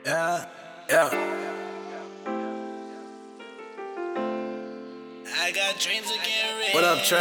Yeah, yeah. I got dreams of getting rich. What up, Trap?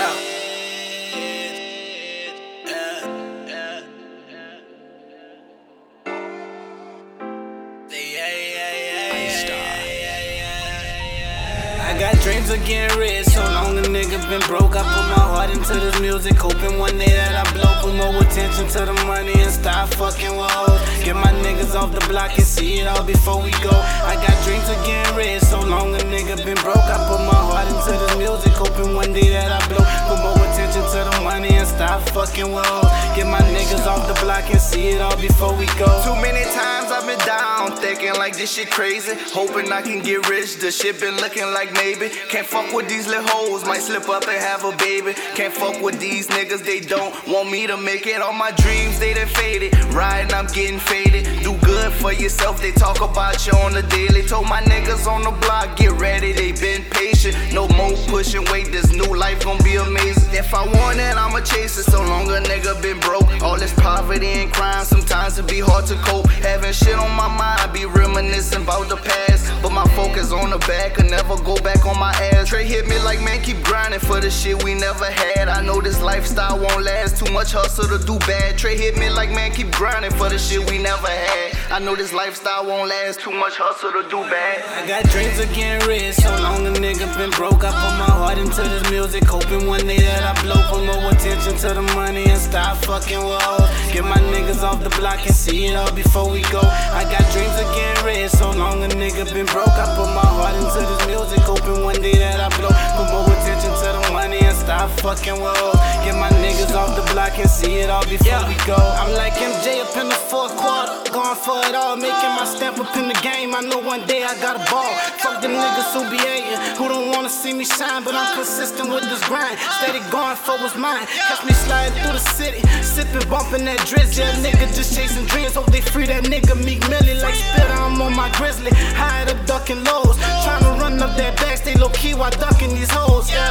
I got dreams of getting rich. So long a nigga been broke. I put my heart into this music, hoping one day that I blow. Put more attention to the money and stop fucking with hoes. Get my niggas off the block and see it all before we go. I got dreams of getting rich. So long a nigga been broke. I put my heart into this music, hoping one day that I blow. Put more attention to the money and stop fucking with hoes. Get my niggas off the block and see it all before we go. Too many times I've been down, thinking like this shit crazy, hoping I can get rich. The shit been looking like maybe. Can't fuck with these little hoes, might slip up and have a baby. Can't fuck with these niggas, they don't want me to make it. All my dreams, they done faded. Riding, I'm getting faded. Do good for yourself, they talk about you on the daily. Told my niggas on the block, get ready, they been patient. No more pushing weight, this new life gon' be amazing. If I want it, I'ma chase it. So long a nigga been broke. All this poverty and crime, sometimes it be hard to cope. Having shit on my mind, be reminiscing about the past. But my focus on the back, and never go back on my ass. Trey hit me like, man, keep grinding for the shit we never had. I know this lifestyle won't last, too much hustle to do bad. Trey hit me like, man, keep grinding for the shit we never had. I know this lifestyle won't last, too much hustle to do bad. I got dreams of getting rich. So long a nigga been broke. I put my heart into this music, hoping one day that I blow. Put more attention to the money and stop fucking with hoes. Get my niggas off the block and see it all before we go. I got dreams of getting rich. So long a nigga been broke. I put my heart into this music, hoping one day that I blow. Put more attention to the money and stop fucking with hoes. Get my niggas off the block and see it all before we go. I'm like MJ up in the fourth quarter, going for it all, making my stamp up in the game. I know one day I got a ball. Fuck them niggas who be hating, who don't wanna see me shine, but I'm consistent with this grind. Steady going for what's mine. Catch me sliding through the city, sipping, bumping that drizzy. Yeah, nigga just chasing dreams. Hope they free that nigga Meek Millie like Spitter. I'm on my grizzly, high up ducking lows, trying to run up that back. Stay low key while ducking these hoes. Yeah.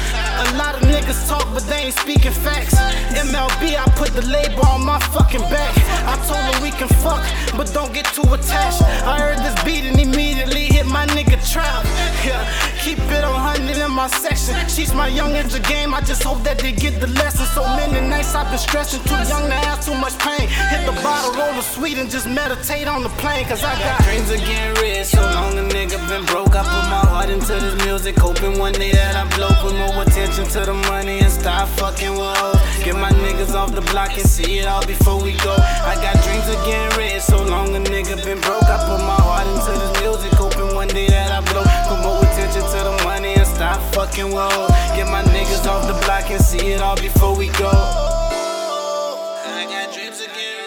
A lot of niggas talk, but they ain't speaking facts. MLB, I put the label on my fucking back. I told her we can fuck, but don't get too attached. I heard this beat and immediately hit my nigga Trap. Yeah, keep it 100 in my section. She's my young in the game, I just hope that they get the lesson. So many nights I've been stressing, too young to have too much pain. Hit the bottle, roll the sweet and just meditate on the plane. Cause I got dreams of getting rich. So long a nigga been broke. I put my heart into this music, hoping one day that I blow. Put more attention to the money and stop fucking with hoes. Get my niggas off the block and see it all before we go. I got dreams of getting rich. So long a nigga been broke. I put my heart into this music, hoping one day that I blow. Put more attention to the money and stop fucking with hoes. Get my niggas off the block and see it all before we go. I got dreams of getting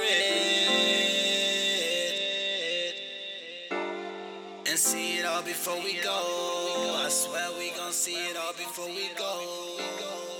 rich and see it all before we go. I swear we gon' see it all before we go.